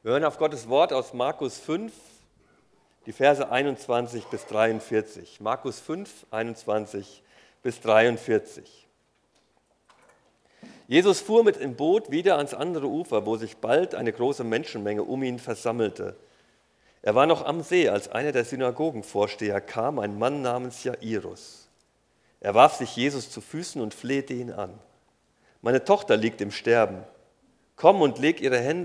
Wir hören auf Gottes Wort aus Markus 5, die Verse 21 bis 43. Markus 5, 21 bis 43. Jesus fuhr mit dem Boot wieder ans andere Ufer, wo sich bald eine große Menschenmenge um ihn versammelte. Er war noch am See, als einer der Synagogenvorsteher kam, ein Mann namens Jairus. Er warf sich Jesus zu Füßen und flehte ihn an. Meine Tochter liegt im Sterben. Komm und legt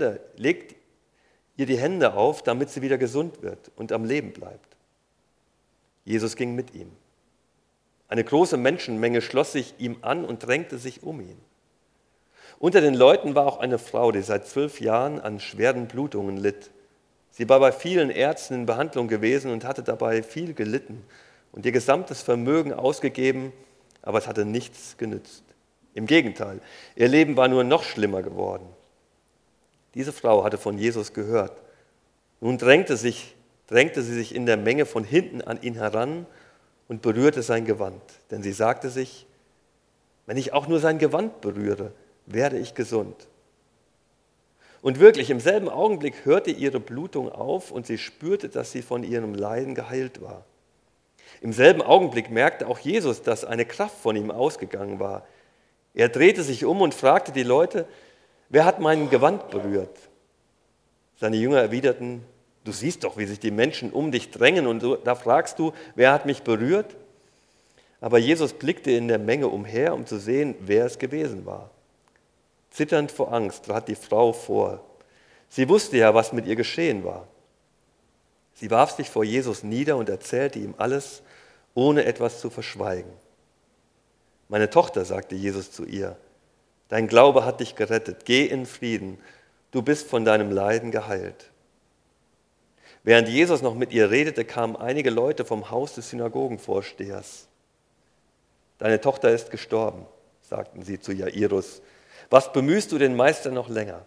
ihr die Hände auf, damit sie wieder gesund wird und am Leben bleibt. Jesus ging mit ihm. Eine große Menschenmenge schloss sich ihm an und drängte sich um ihn. Unter den Leuten war auch eine Frau, die seit 12 Jahren an schweren Blutungen litt. Sie war bei vielen Ärzten in Behandlung gewesen und hatte dabei viel gelitten und ihr gesamtes Vermögen ausgegeben, aber es hatte nichts genützt. Im Gegenteil, ihr Leben war nur noch schlimmer geworden. Diese Frau hatte von Jesus gehört. Nun drängte sie sich in der Menge von hinten an ihn heran und berührte sein Gewand. Denn sie sagte sich, wenn ich auch nur sein Gewand berühre, werde ich gesund. Und wirklich, im selben Augenblick hörte ihre Blutung auf und sie spürte, dass sie von ihrem Leiden geheilt war. Im selben Augenblick merkte auch Jesus, dass eine Kraft von ihm ausgegangen war. Er drehte sich um und fragte die Leute, wer hat mein Gewand berührt? Seine Jünger erwiderten, du siehst doch, wie sich die Menschen um dich drängen und da fragst du, wer hat mich berührt? Aber Jesus blickte in der Menge umher, um zu sehen, wer es gewesen war. Zitternd vor Angst trat die Frau vor. Sie wusste ja, was mit ihr geschehen war. Sie warf sich vor Jesus nieder und erzählte ihm alles, ohne etwas zu verschweigen. Meine Tochter, sagte Jesus zu ihr, dein Glaube hat dich gerettet, geh in Frieden, du bist von deinem Leiden geheilt. Während Jesus noch mit ihr redete, kamen einige Leute vom Haus des Synagogenvorstehers. Deine Tochter ist gestorben, sagten sie zu Jairus. Was bemühst du den Meister noch länger?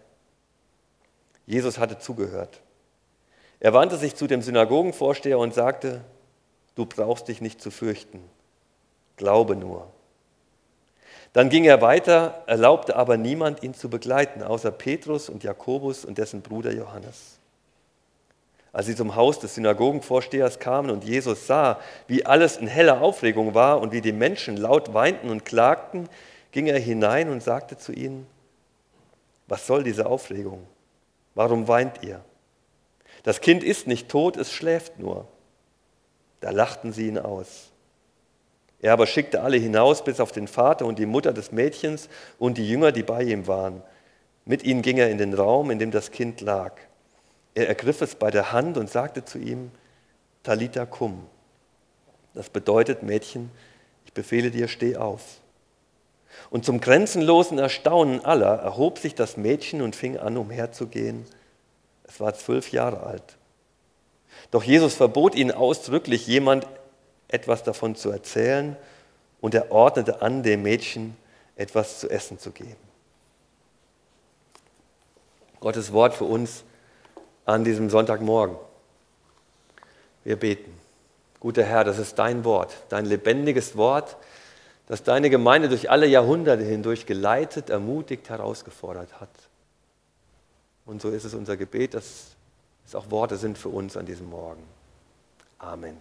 Jesus hatte zugehört. Er wandte sich zu dem Synagogenvorsteher und sagte, du brauchst dich nicht zu fürchten, glaube nur. Dann ging er weiter, erlaubte aber niemand, ihn zu begleiten, außer Petrus und Jakobus und dessen Bruder Johannes. Als sie zum Haus des Synagogenvorstehers kamen und Jesus sah, wie alles in heller Aufregung war und wie die Menschen laut weinten und klagten, ging er hinein und sagte zu ihnen, was soll diese Aufregung? Warum weint ihr? Das Kind ist nicht tot, es schläft nur. Da lachten sie ihn aus. Er aber schickte alle hinaus, bis auf den Vater und die Mutter des Mädchens und die Jünger, die bei ihm waren. Mit ihnen ging er in den Raum, in dem das Kind lag. Er ergriff es bei der Hand und sagte zu ihm, Talita cum. Das bedeutet, Mädchen, ich befehle dir, steh auf. Und zum grenzenlosen Erstaunen aller erhob sich das Mädchen und fing an, umherzugehen. Es war 12 Jahre alt. Doch Jesus verbot ihnen ausdrücklich, jemand etwas davon zu erzählen, und er ordnete an, dem Mädchen etwas zu essen zu geben. Gottes Wort für uns an diesem Sonntagmorgen. Wir beten. Guter Herr, das ist dein Wort, dein lebendiges Wort, das deine Gemeinde durch alle Jahrhunderte hindurch geleitet, ermutigt, herausgefordert hat. Und so ist es unser Gebet, dass es auch Worte sind für uns an diesem Morgen. Amen.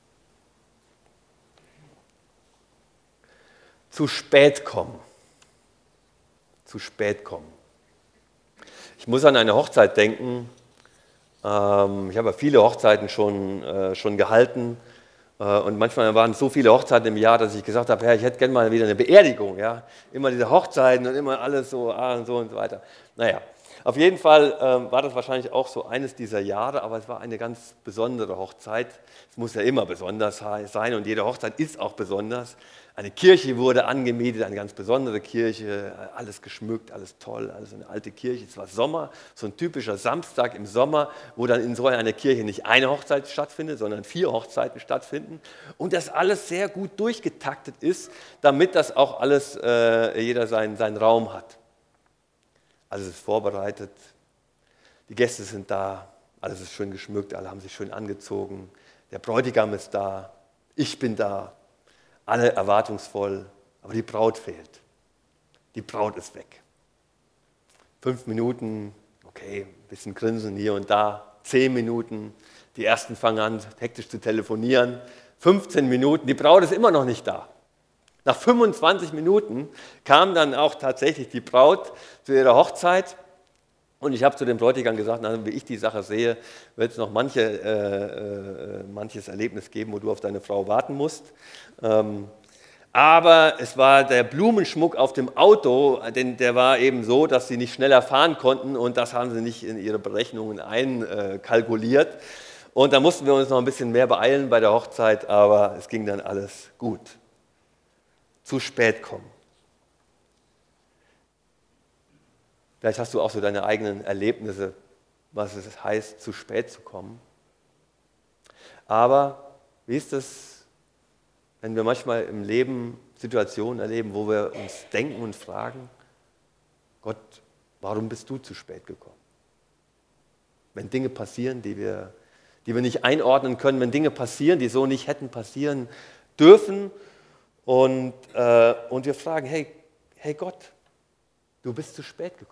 Zu spät kommen. Zu spät kommen. Ich muss an eine Hochzeit denken. Ich habe ja viele Hochzeiten schon gehalten. Und manchmal waren es so viele Hochzeiten im Jahr, dass ich gesagt habe, Herr, ich hätte gerne mal wieder eine Beerdigung. Ja? Immer diese Hochzeiten und immer alles so und so weiter. Naja, auf jeden Fall war das wahrscheinlich auch so eines dieser Jahre, aber es war eine ganz besondere Hochzeit. Es muss ja immer besonders sein und jede Hochzeit ist auch besonders. Eine Kirche wurde angemietet, eine ganz besondere Kirche, alles geschmückt, alles toll, alles eine alte Kirche. Es war Sommer, so ein typischer Samstag im Sommer, wo dann in so einer Kirche nicht eine Hochzeit stattfindet, sondern 4 Hochzeiten stattfinden. Und das alles sehr gut durchgetaktet ist, damit das auch alles, jeder seinen Raum hat. Alles ist vorbereitet, die Gäste sind da, alles ist schön geschmückt, alle haben sich schön angezogen, der Bräutigam ist da, ich bin da. Alle erwartungsvoll, aber die Braut fehlt. Die Braut ist weg. 5 Minuten Okay, ein bisschen grinsen hier und da, 10 Minuten, die ersten fangen an, hektisch zu telefonieren, 15 Minuten, die Braut ist immer noch nicht da. Nach 25 Minuten kam dann auch tatsächlich die Braut zu ihrer Hochzeit und ich habe zu dem Bräutigam gesagt, na, wie ich die Sache sehe, wird es noch manches Erlebnis geben, wo du auf deine Frau warten musst. Aber es war der Blumenschmuck auf dem Auto, denn der war eben so, dass sie nicht schneller fahren konnten und das haben sie nicht in ihre Berechnungen einkalkuliert. Und da mussten wir uns noch ein bisschen mehr beeilen bei der Hochzeit, aber es ging dann alles gut. Zu spät kommen. Vielleicht hast du auch so deine eigenen Erlebnisse, was es heißt, zu spät zu kommen. Aber wie ist es, wenn wir manchmal im Leben Situationen erleben, wo wir uns denken und fragen, Gott, warum bist du zu spät gekommen? Wenn Dinge passieren, die wir nicht einordnen können, wenn Dinge passieren, die so nicht hätten passieren dürfen und wir fragen, hey Gott, du bist zu spät gekommen.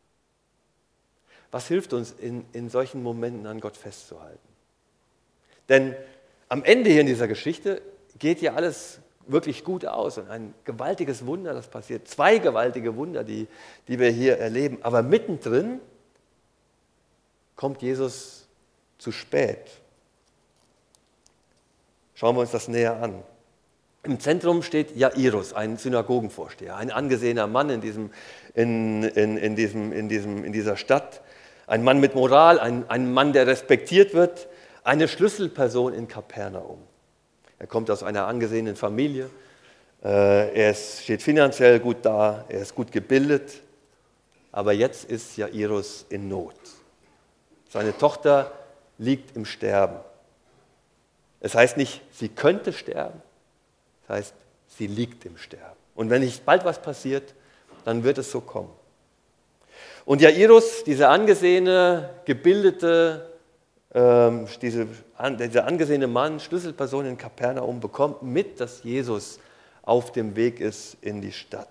Was hilft uns in solchen Momenten an Gott festzuhalten? Denn am Ende hier in dieser Geschichte geht ja alles wirklich gut aus und ein gewaltiges Wunder, das passiert. 2 gewaltige Wunder, die wir hier erleben. Aber mittendrin kommt Jesus zu spät. Schauen wir uns das näher an. Im Zentrum steht Jairus, ein Synagogenvorsteher, ein angesehener Mann in dieser Stadt. Ein Mann mit Moral, ein Mann, der respektiert wird, eine Schlüsselperson in Kapernaum. Er kommt aus einer angesehenen Familie, steht finanziell gut da, er ist gut gebildet, aber jetzt ist Jairus in Not. Seine Tochter liegt im Sterben. Es heißt nicht, sie könnte sterben, es heißt, sie liegt im Sterben. Und wenn nicht bald was passiert, dann wird es so kommen. Und Jairus, dieser angesehene, gebildete, dieser angesehene Mann, Schlüsselperson in Kapernaum, bekommt mit, dass Jesus auf dem Weg ist in die Stadt.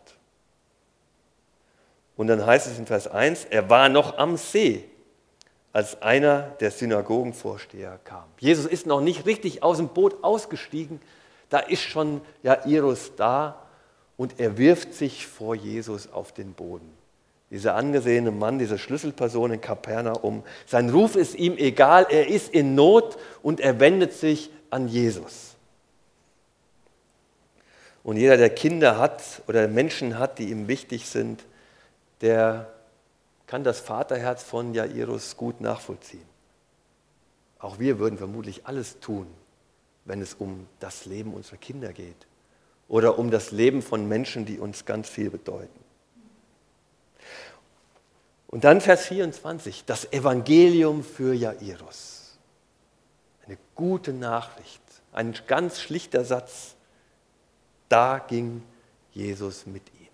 Und dann heißt es in Vers 1, er war noch am See, als einer der Synagogenvorsteher kam. Jesus ist noch nicht richtig aus dem Boot ausgestiegen, da ist schon Jairus da und er wirft sich vor Jesus auf den Boden. Dieser angesehene Mann, diese Schlüsselperson in Kapernaum, sein Ruf ist ihm egal, er ist in Not und er wendet sich an Jesus. Und jeder, der Kinder hat oder Menschen hat, die ihm wichtig sind, der kann das Vaterherz von Jairus gut nachvollziehen. Auch wir würden vermutlich alles tun, wenn es um das Leben unserer Kinder geht oder um das Leben von Menschen, die uns ganz viel bedeuten. Und dann Vers 24, das Evangelium für Jairus. Eine gute Nachricht, ein ganz schlichter Satz. Da ging Jesus mit ihm.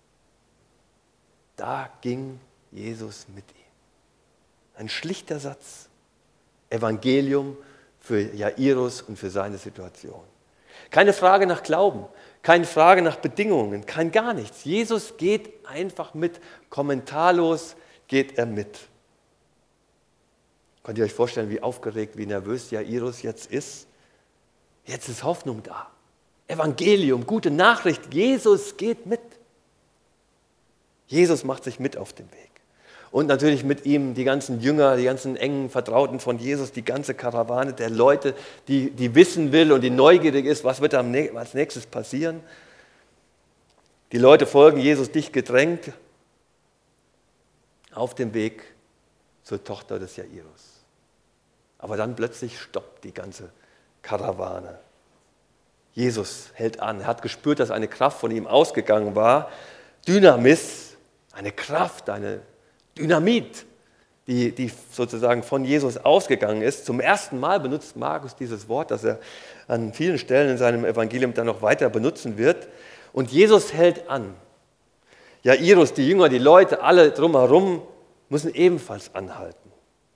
Da ging Jesus mit ihm. Ein schlichter Satz. Evangelium für Jairus und für seine Situation. Keine Frage nach Glauben, keine Frage nach Bedingungen, kein gar nichts. Jesus geht einfach mit, kommentarlos geht er mit. Könnt ihr euch vorstellen, wie aufgeregt, wie nervös Jairus jetzt ist? Jetzt ist Hoffnung da. Evangelium, gute Nachricht, Jesus geht mit. Jesus macht sich mit auf den Weg. Und natürlich mit ihm die ganzen Jünger, die ganzen engen Vertrauten von Jesus, die ganze Karawane der Leute, die wissen will und die neugierig ist, was wird als nächstes passieren. Die Leute folgen Jesus dicht gedrängt auf dem Weg zur Tochter des Jairus. Aber dann plötzlich stoppt die ganze Karawane. Jesus hält an. Er hat gespürt, dass eine Kraft von ihm ausgegangen war. Dynamis, eine Kraft, eine Dynamit, die sozusagen von Jesus ausgegangen ist. Zum ersten Mal benutzt Markus dieses Wort, das er an vielen Stellen in seinem Evangelium dann noch weiter benutzen wird. Und Jesus hält an. Jairus, die Jünger, die Leute, alle drumherum müssen ebenfalls anhalten.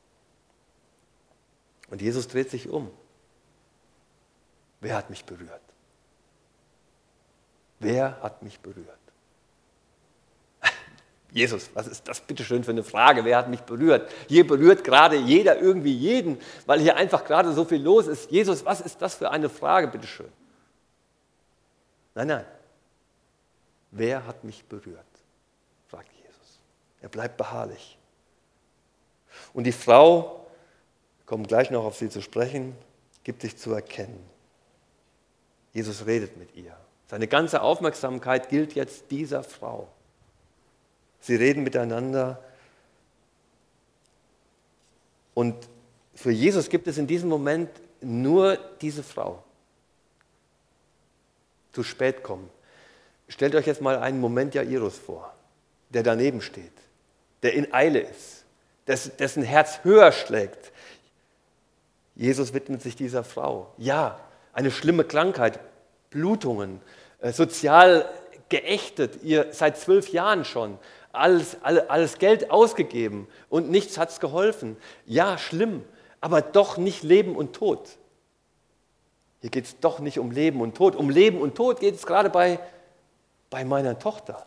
Und Jesus dreht sich um. Wer hat mich berührt? Wer hat mich berührt? Jesus, was ist das bitteschön für eine Frage? Wer hat mich berührt? Hier berührt gerade jeder irgendwie jeden, weil hier einfach gerade so viel los ist. Jesus, was ist das für eine Frage, bitteschön? Nein, nein. Wer hat mich berührt? Fragt Jesus. Er bleibt beharrlich. Und die Frau, wir kommen gleich noch auf sie zu sprechen, gibt sich zu erkennen. Jesus redet mit ihr. Seine ganze Aufmerksamkeit gilt jetzt dieser Frau. Sie reden miteinander. Und für Jesus gibt es in diesem Moment nur diese Frau. Zu spät kommen. Stellt euch jetzt mal einen Moment Jairus vor, der daneben steht, der in Eile ist, dessen Herz höher schlägt. Jesus widmet sich dieser Frau. Ja, eine schlimme Krankheit, Blutungen, sozial geächtet, ihr seit 12 Jahren schon, alles Geld ausgegeben und nichts hat es geholfen. Ja, schlimm, aber doch nicht Leben und Tod. Hier geht es doch nicht um Leben und Tod. Um Leben und Tod geht es gerade bei meiner Tochter.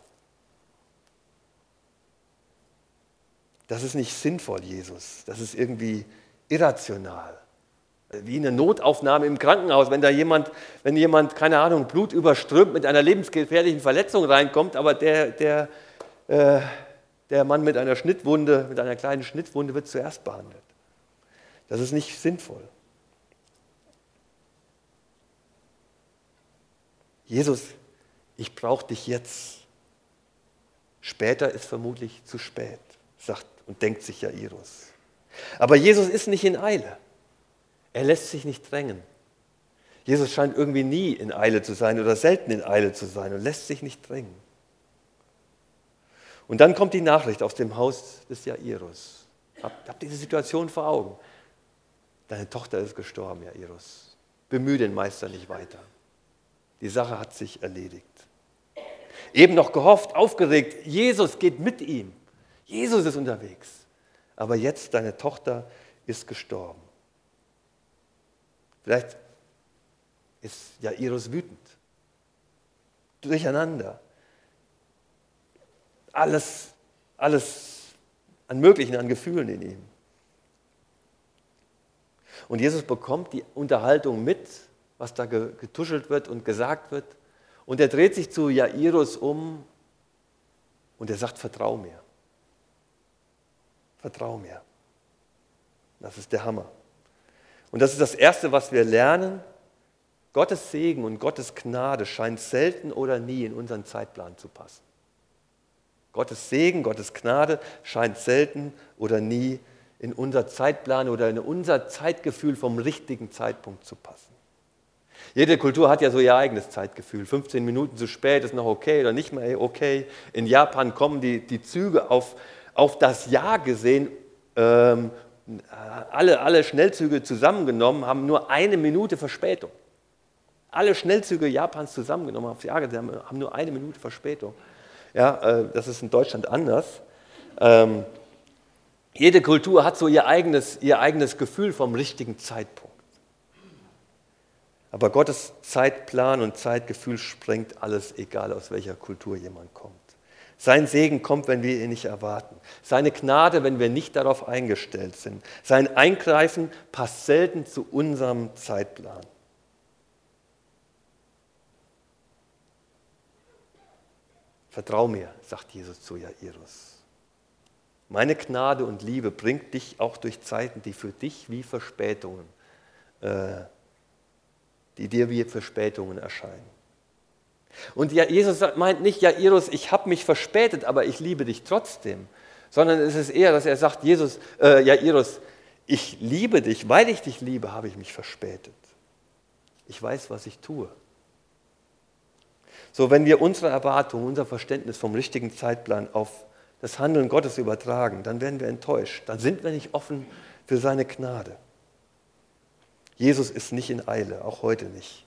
Das ist nicht sinnvoll, Jesus. Das ist irgendwie irrational. Wie eine Notaufnahme im Krankenhaus, wenn jemand, keine Ahnung, blutüberströmt mit einer lebensgefährlichen Verletzung reinkommt, aber der Mann mit einer Schnittwunde, mit einer kleinen Schnittwunde wird zuerst behandelt. Das ist nicht sinnvoll. Jesus, ich brauche dich jetzt. Später ist vermutlich zu spät, sagt und denkt sich Jairus. Aber Jesus ist nicht in Eile. Er lässt sich nicht drängen. Jesus scheint irgendwie nie in Eile zu sein oder selten in Eile zu sein und lässt sich nicht drängen. Und dann kommt die Nachricht aus dem Haus des Jairus. Habt diese Situation vor Augen. Deine Tochter ist gestorben, Jairus. Bemühe den Meister nicht weiter. Die Sache hat sich erledigt. Eben noch gehofft, aufgeregt, Jesus geht mit ihm. Jesus ist unterwegs. Aber jetzt, deine Tochter ist gestorben. Vielleicht ist Jairus wütend. Durcheinander. Alles an Möglichen, an Gefühlen in ihm. Und Jesus bekommt die Unterhaltung mit, was da getuschelt wird und gesagt wird. Und er dreht sich zu Jairus um und er sagt, vertrau mir. Vertrau mir. Das ist der Hammer. Und das ist das Erste, was wir lernen. Gottes Segen und Gottes Gnade scheint selten oder nie in unseren Zeitplan zu passen. Gottes Segen, Gottes Gnade scheint selten oder nie in unser Zeitplan oder in unser Zeitgefühl vom richtigen Zeitpunkt zu passen. Jede Kultur hat ja so ihr eigenes Zeitgefühl. 15 Minuten zu spät ist noch okay oder nicht mehr okay. In Japan kommen die Züge auf das Jahr gesehen, alle Schnellzüge zusammengenommen, haben nur 1 Minute Verspätung. Alle Schnellzüge Japans zusammengenommen aufs Jahr gesehen, haben nur 1 Minute Verspätung. Ja, das ist in Deutschland anders. Jede Kultur hat so ihr eigenes Gefühl vom richtigen Zeitpunkt. Aber Gottes Zeitplan und Zeitgefühl sprengt alles, egal aus welcher Kultur jemand kommt. Sein Segen kommt, wenn wir ihn nicht erwarten. Seine Gnade, wenn wir nicht darauf eingestellt sind. Sein Eingreifen passt selten zu unserem Zeitplan. Vertrau mir, sagt Jesus zu Jairus. Meine Gnade und Liebe bringt dich auch durch Zeiten, die für dich wie Verspätungen, die dir wie Verspätungen erscheinen. Und Jesus meint nicht, Jairus, ich habe mich verspätet, aber ich liebe dich trotzdem. Sondern es ist eher, dass er sagt, Jairus, ich liebe dich, weil ich dich liebe, habe ich mich verspätet. Ich weiß, was ich tue. So, wenn wir unsere Erwartungen, unser Verständnis vom richtigen Zeitplan auf das Handeln Gottes übertragen, dann werden wir enttäuscht. Dann sind wir nicht offen für seine Gnade. Jesus ist nicht in Eile, auch heute nicht.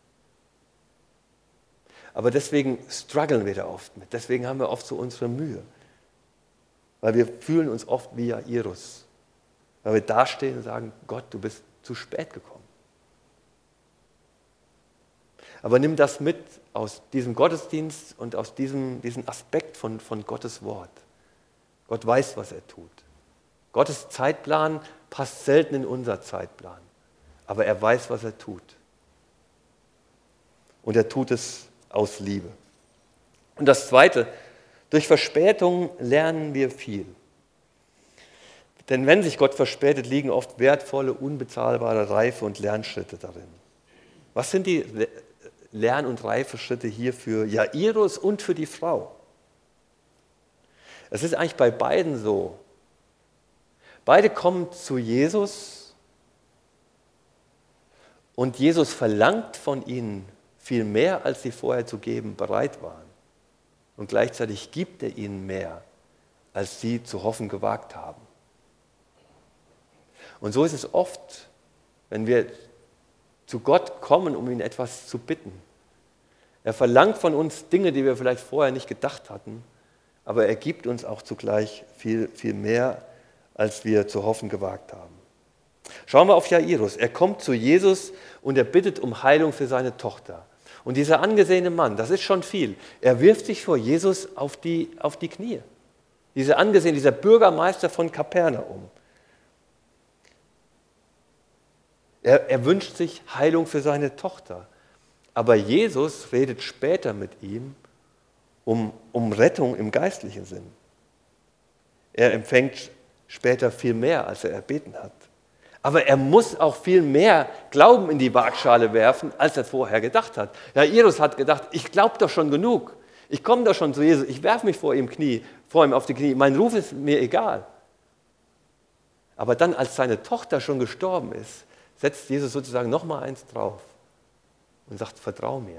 Aber deswegen strugglen wir da oft mit. Deswegen haben wir oft so unsere Mühe. Weil wir fühlen uns oft wie Jairus. Weil wir dastehen und sagen, Gott, du bist zu spät gekommen. Aber nimm das mit aus diesem Gottesdienst und aus diesem Aspekt von Gottes Wort. Gott weiß, was er tut. Gottes Zeitplan passt selten in unser Zeitplan. Aber er weiß, was er tut. Und er tut es aus Liebe. Und das Zweite, durch Verspätung lernen wir viel. Denn wenn sich Gott verspätet, liegen oft wertvolle, unbezahlbare Reife- und Lernschritte darin. Was sind die Lern- und Reifeschritte hier für Jairus und für die Frau? Es ist eigentlich bei beiden so. Beide kommen zu Jesus und Jesus verlangt von ihnen viel mehr, als sie vorher zu geben bereit waren. Und gleichzeitig gibt er ihnen mehr, als sie zu hoffen gewagt haben. Und so ist es oft, wenn wir zu Gott kommen, um ihn etwas zu bitten. Er verlangt von uns Dinge, die wir vielleicht vorher nicht gedacht hatten, aber er gibt uns auch zugleich viel, viel mehr, als wir zu hoffen gewagt haben. Schauen wir auf Jairus. Er kommt zu Jesus und er bittet um Heilung für seine Tochter. Und dieser angesehene Mann, das ist schon viel, er wirft sich vor Jesus auf die Knie. Dieser Bürgermeister von Kapernaum. Er wünscht sich Heilung für seine Tochter. Aber Jesus redet später mit ihm um Rettung im geistlichen Sinn. Er empfängt später viel mehr, als er erbeten hat. Aber er muss auch viel mehr Glauben in die Waagschale werfen, als er vorher gedacht hat. Jairus hat gedacht, ich glaube doch schon genug. Ich komme doch schon zu Jesus. Ich werfe mich vor ihm auf die Knie. Mein Ruf ist mir egal. Aber dann, als seine Tochter schon gestorben ist, setzt Jesus sozusagen nochmal eins drauf und sagt, vertrau mir.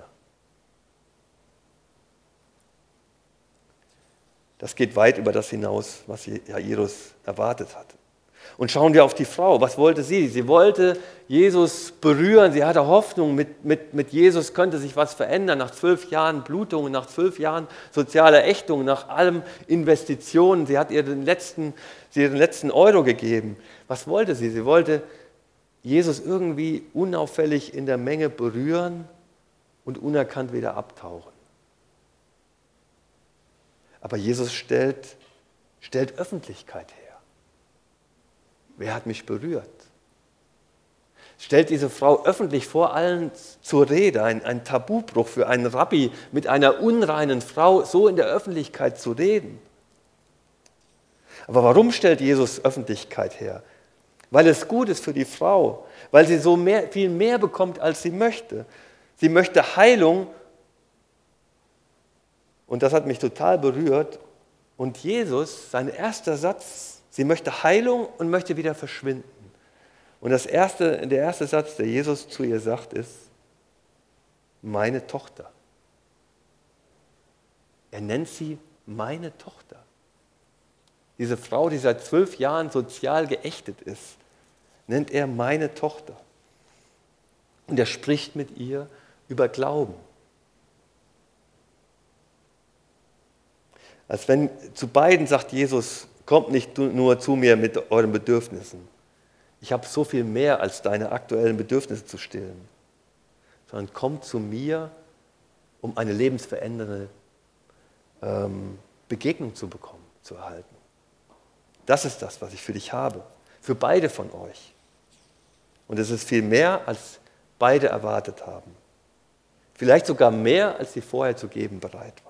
Das geht weit über das hinaus, was Jairus erwartet hatte. Und schauen wir auf die Frau. Was wollte sie? Sie wollte Jesus berühren. Sie hatte Hoffnung, mit Jesus könnte sich was verändern. Nach 12 Jahren Blutungen, nach 12 Jahren sozialer Ächtung, nach allem Investitionen. Sie hat ihr den letzten Euro gegeben. Was wollte sie? Sie wollte Jesus irgendwie unauffällig in der Menge berühren und unerkannt wieder abtauchen. Aber Jesus stellt Öffentlichkeit her. Wer hat mich berührt? Stellt diese Frau öffentlich vor allen zur Rede, ein Tabubruch für einen Rabbi, mit einer unreinen Frau so in der Öffentlichkeit zu reden. Aber warum stellt Jesus Öffentlichkeit her? Weil es gut ist für die Frau, weil sie viel mehr bekommt, als sie möchte. Sie möchte Heilung und das hat mich total berührt. Und Jesus, sein erster Satz, sie möchte Heilung und möchte wieder verschwinden. Und der erste Satz, der Jesus zu ihr sagt, ist, meine Tochter. Er nennt sie meine Tochter. Diese Frau, die seit 12 Jahren sozial geächtet ist, nennt er meine Tochter. Und er spricht mit ihr über Glauben. Als wenn zu beiden sagt Jesus, kommt nicht nur zu mir mit euren Bedürfnissen. Ich habe so viel mehr als deine aktuellen Bedürfnisse zu stillen. Sondern kommt zu mir, um eine lebensverändernde Begegnung zu bekommen, zu erhalten. Das ist das, was ich für dich habe. Für beide von euch. Und es ist viel mehr, als beide erwartet haben. Vielleicht sogar mehr, als sie vorher zu geben bereit waren.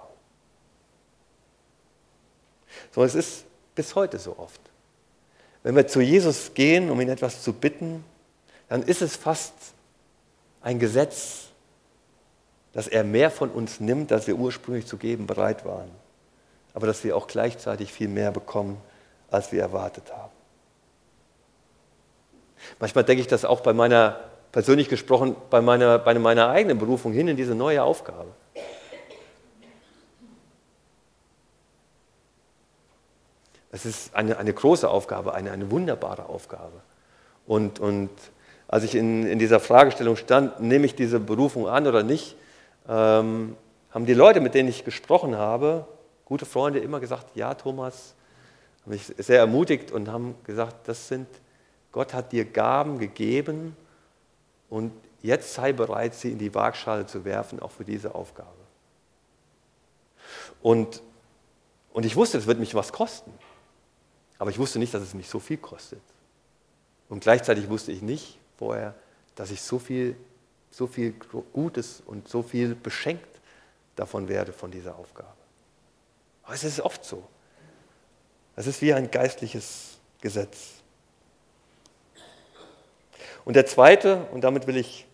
So, es ist bis heute so oft. Wenn wir zu Jesus gehen, um ihn etwas zu bitten, dann ist es fast ein Gesetz, dass er mehr von uns nimmt, als wir ursprünglich zu geben bereit waren. Aber dass wir auch gleichzeitig viel mehr bekommen, als wir erwartet haben. Manchmal denke ich das auch persönlich gesprochen, bei meiner eigenen Berufung hin in diese neue Aufgabe. Es ist eine große Aufgabe, eine wunderbare Aufgabe. Und als ich in dieser Fragestellung stand, nehme ich diese Berufung an oder nicht, haben die Leute, mit denen ich gesprochen habe, gute Freunde, immer gesagt, ja Thomas, haben mich sehr ermutigt und haben gesagt, Gott hat dir Gaben gegeben und Jetzt sei bereit, sie in die Waagschale zu werfen, auch für diese Aufgabe. Und ich wusste, es wird mich was kosten. Aber ich wusste nicht, dass es mich so viel kostet. Und gleichzeitig wusste ich nicht vorher, dass ich so viel Gutes und so viel beschenkt davon werde, von dieser Aufgabe. Aber es ist oft so. Es ist wie ein geistliches Gesetz. Und der zweite, und damit will ich,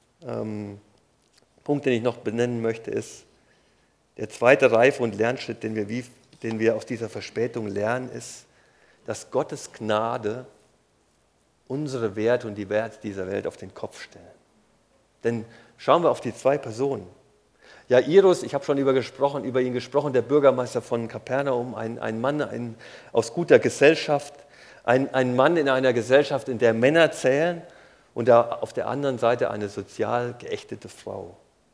Punkt, den ich noch benennen möchte, ist, der zweite Reife- und Lernschritt, den wir aus dieser Verspätung lernen, ist, dass Gottes Gnade unsere Werte und die Werte dieser Welt auf den Kopf stellen. Denn schauen wir auf die zwei Personen. Jairus, ich habe schon über ihn gesprochen, der Bürgermeister von Kapernaum, ein Mann aus guter Gesellschaft, ein Mann in einer Gesellschaft, in der Männer zählen, und da auf der anderen Seite eine sozial geächtete Frau.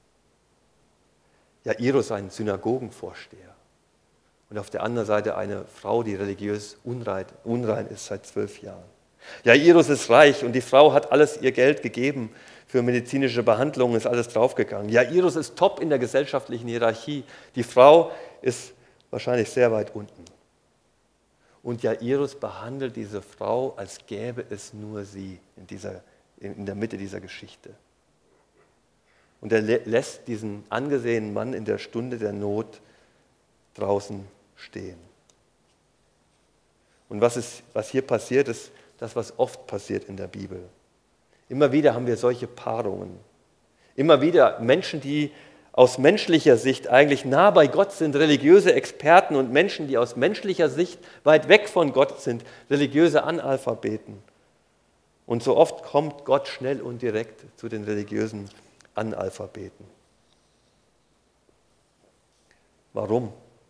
Jairus, ein Synagogenvorsteher. Und auf der anderen Seite eine Frau, die religiös unrein ist seit 12 Jahren. Jairus ist reich und die Frau hat alles ihr Geld gegeben für medizinische Behandlungen, ist alles draufgegangen. Jairus ist top in der gesellschaftlichen Hierarchie. Die Frau ist wahrscheinlich sehr weit unten. Und Jairus behandelt diese Frau, als gäbe es nur sie in der Mitte dieser Geschichte. Und er lässt diesen angesehenen Mann in der Stunde der Not draußen stehen. Und was hier passiert, ist das, was oft passiert in der Bibel. Immer wieder haben wir solche Paarungen. Immer wieder Menschen, die aus menschlicher Sicht eigentlich nah bei Gott sind, religiöse Experten, und Menschen, die aus menschlicher Sicht weit weg von Gott sind, religiöse Analphabeten. Und so oft kommt Gott schnell und direkt zu den religiösen Analphabeten. Warum?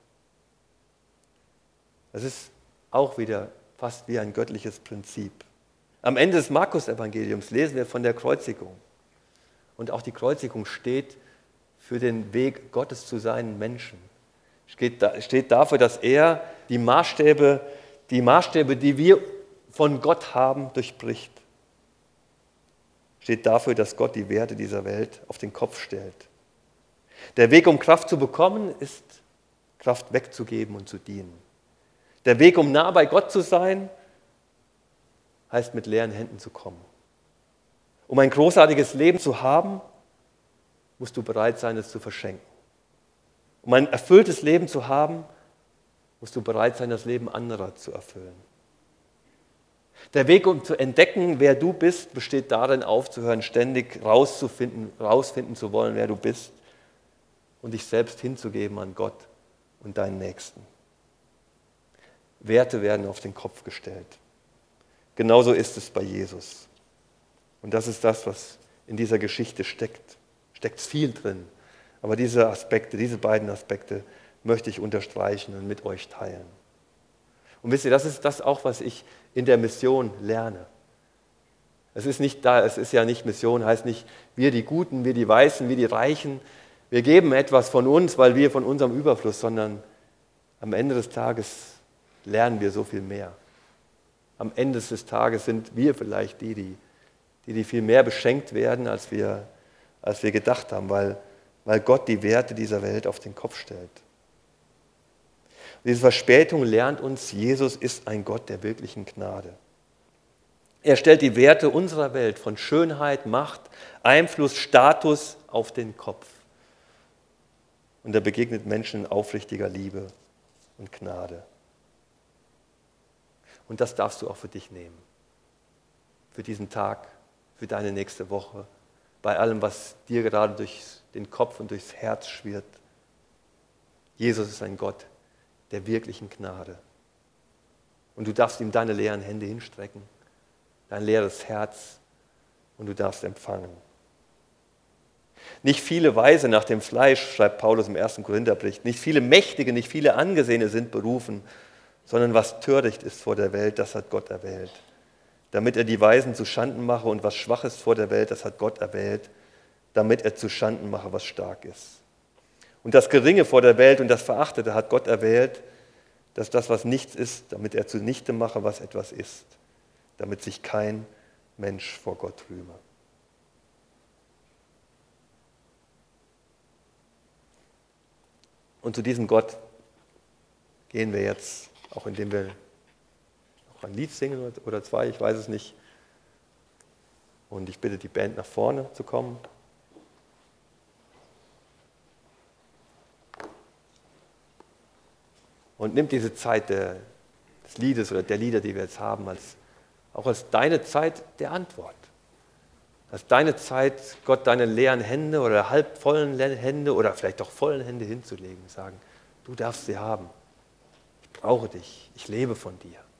Das ist auch wieder fast wie ein göttliches Prinzip. Am Ende des Markus-Evangeliums lesen wir von der Kreuzigung. Und auch die Kreuzigung steht für den Weg Gottes zu seinen Menschen. Steht dafür, dass er die Maßstäbe, die wir von Gott haben, durchbricht. Steht dafür, dass Gott die Werte dieser Welt auf den Kopf stellt. Der Weg, um Kraft zu bekommen, ist, Kraft wegzugeben und zu dienen. Der Weg, um nah bei Gott zu sein, heißt, mit leeren Händen zu kommen. Um ein großartiges Leben zu haben, musst du bereit sein, es zu verschenken. Um ein erfülltes Leben zu haben, musst du bereit sein, das Leben anderer zu erfüllen. Der Weg, um zu entdecken, wer du bist, besteht darin, aufzuhören, ständig rausfinden zu wollen, wer du bist, und dich selbst hinzugeben an Gott und deinen Nächsten. Werte werden auf den Kopf gestellt. Genauso ist es bei Jesus. Und das ist das, was in dieser Geschichte steckt. Steckt viel drin. Aber diese beiden Aspekte möchte ich unterstreichen und mit euch teilen. Und wisst ihr, das ist das auch, was ich in der Mission lerne. Es ist ja nicht Mission, heißt nicht wir die Guten, wir die Weißen, wir die Reichen, wir geben etwas von uns, weil wir von unserem Überfluss, sondern am Ende des Tages lernen wir so viel mehr. Am Ende des Tages sind wir vielleicht die viel mehr beschenkt werden, als wir gedacht haben, weil Gott die Werte dieser Welt auf den Kopf stellt. Diese Verspätung lernt uns, Jesus ist ein Gott der wirklichen Gnade. Er stellt die Werte unserer Welt von Schönheit, Macht, Einfluss, Status auf den Kopf. Und er begegnet Menschen in aufrichtiger Liebe und Gnade. Und das darfst du auch für dich nehmen. Für diesen Tag, für deine nächste Woche, bei allem, was dir gerade durch den Kopf und durchs Herz schwirrt. Jesus ist ein Gott der wirklichen Gnade. Und du darfst ihm deine leeren Hände hinstrecken, dein leeres Herz, und du darfst empfangen. Nicht viele Weise nach dem Fleisch, schreibt Paulus im 1. Korintherbrief, nicht viele Mächtige, nicht viele Angesehene sind berufen, sondern was töricht ist vor der Welt, das hat Gott erwählt. Damit er die Weisen zu Schanden mache, und was schwach ist vor der Welt, das hat Gott erwählt, damit er zu Schanden mache, was stark ist. Und das Geringe vor der Welt und das Verachtete hat Gott erwählt, dass das, was nichts ist, damit er zunichte mache, was etwas ist, damit sich kein Mensch vor Gott rühme. Und zu diesem Gott gehen wir jetzt, auch indem wir noch ein Lied singen oder zwei, ich weiß es nicht. Und ich bitte die Band nach vorne zu kommen. Und nimm diese Zeit des Liedes oder der Lieder, die wir jetzt haben, auch als deine Zeit der Antwort. Als deine Zeit, Gott deine leeren Hände oder halbvollen Hände oder vielleicht auch vollen Hände hinzulegen. Sagen, du darfst sie haben. Ich brauche dich. Ich lebe von dir.